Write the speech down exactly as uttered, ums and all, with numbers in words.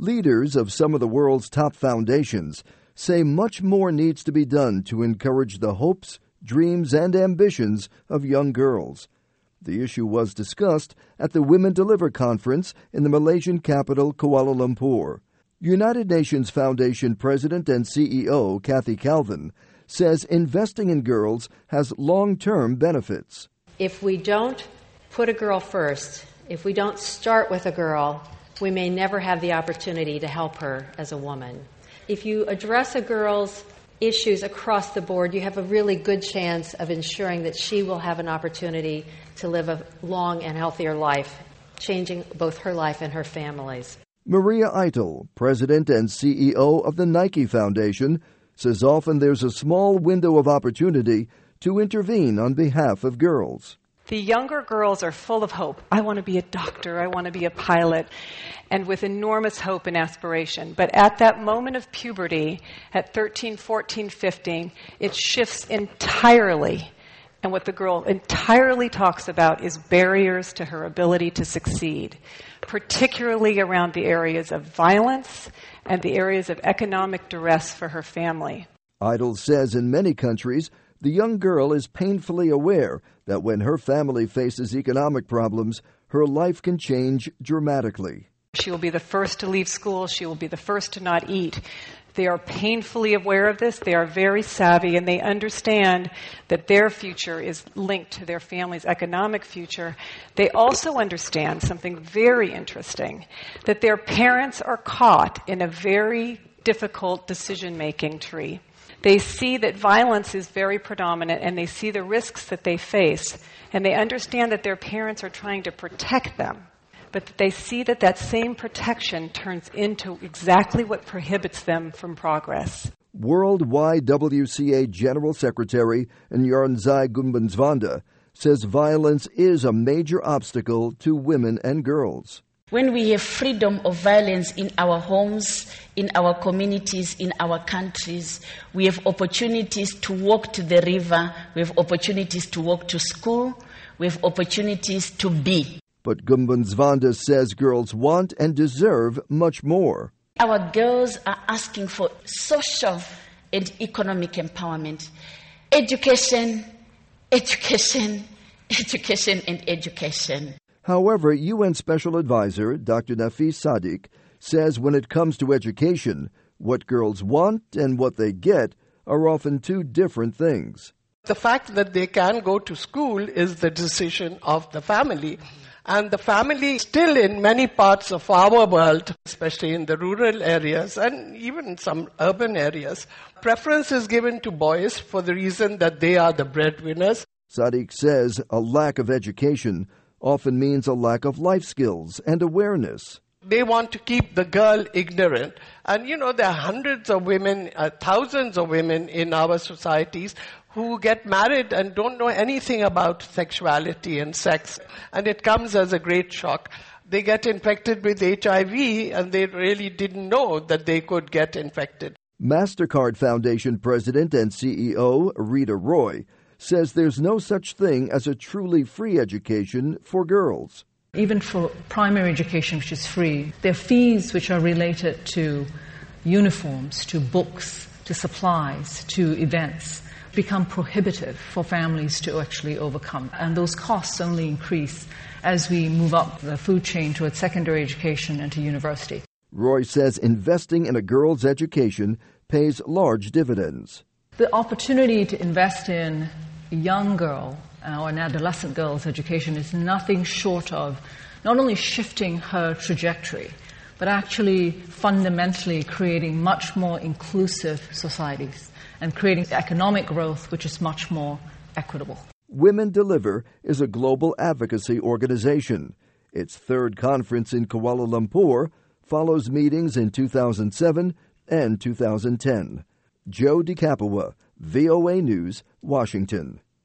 Leaders of some of the world's top foundations say much more needs to be done to encourage the hopes, dreams, and ambitions of young girls. The issue was discussed at the Women Deliver conference in the Malaysian capital, Kuala Lumpur. United Nations Foundation President and C E O Kathy Calvin says investing in girls has long-term benefits. If we don't put a girl first, if we don't start with a girl, we may never have the opportunity to help her as a woman. If you address a girl's issues across the board, you have a really good chance of ensuring that she will have an opportunity to live a long and healthier life, changing both her life and her family's. Maria Eitel, president and C E O of the Nike Foundation, says often there's a small window of opportunity to intervene on behalf of girls. The younger girls are full of hope. I want to be a doctor. I want to be a pilot, and with enormous hope and aspiration. But at that moment of puberty, at thirteen, fourteen, fifteen, it shifts entirely. And what the girl entirely talks about is barriers to her ability to succeed, particularly around the areas of violence and the areas of economic duress for her family. Eitel says in many countries, the young girl is painfully aware that when her family faces economic problems, her life can change dramatically. She will be the first to leave school. She will be the first to not eat. They are painfully aware of this. They are very savvy, and they understand that their future is linked to their family's economic future. They also understand something very interesting, that their parents are caught in a very difficult decision-making tree. They see that violence is very predominant, and they see the risks that they face, and they understand that their parents are trying to protect them, but they see that that same protection turns into exactly what prohibits them from progress. Worldwide W C A General Secretary Nyarzai Gumbansvanda says violence is a major obstacle to women and girls. When we have freedom of violence in our homes, in our communities, in our countries, we have opportunities to walk to the river, we have opportunities to walk to school, we have opportunities to be. But Gumbansvanda says girls want and deserve much more. Our girls are asking for social and economic empowerment. Education, education, education and education. However, U N Special Advisor Doctor Nafis Sadik says when it comes to education, what girls want and what they get are often two different things. The fact that they can go to school is the decision of the family. And the family still in many parts of our world, especially in the rural areas and even some urban areas, preference is given to boys for the reason that they are the breadwinners. Sadik says a lack of education often means a lack of life skills and awareness. They want to keep the girl ignorant. And you know, there are hundreds of women, uh, thousands of women in our societies who get married and don't know anything about sexuality and sex. And it comes as a great shock. They get infected with H I V and they really didn't know that they could get infected. MasterCard Foundation President and C E O Rita Roy says there's no such thing as a truly free education for girls. Even for primary education, which is free, there are fees which are related to uniforms, to books, to supplies, to events, become prohibitive for families to actually overcome. And those costs only increase as we move up the food chain towards secondary education and to university. Roy says investing in a girl's education pays large dividends. The opportunity to invest in a young girl or an adolescent girl's education is nothing short of not only shifting her trajectory, but actually fundamentally creating much more inclusive societies and creating economic growth which is much more equitable. Women Deliver is a global advocacy organization. Its third conference in Kuala Lumpur follows meetings in two thousand seven and two thousand ten. Joe DeCapua, V O A News, Washington.